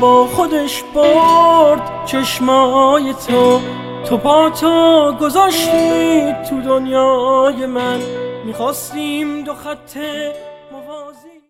با خودش برد چشمای تو پاتو گذاشتی تو دنیای من. میخواستیم دو خط